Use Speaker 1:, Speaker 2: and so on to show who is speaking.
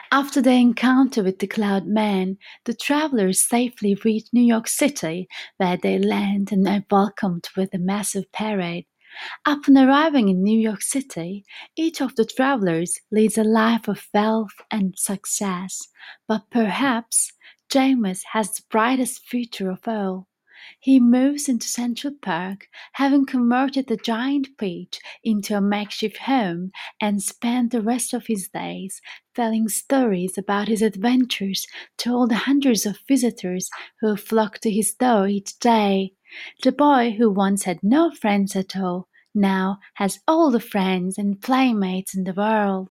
Speaker 1: After their encounter with the Cloud Man, the travelers safely reach New York City, where they land and are welcomed with a massive parade. Upon arriving in New York City, each of the travelers leads a life of wealth and success, but perhaps James has the brightest future of all. He moves into Central Park, having converted the giant peach into a makeshift home, and spent the rest of his days telling stories about his adventures to all the hundreds of visitors who flock to his door each day. The boy who once had no friends at all now has all the friends and playmates in the world.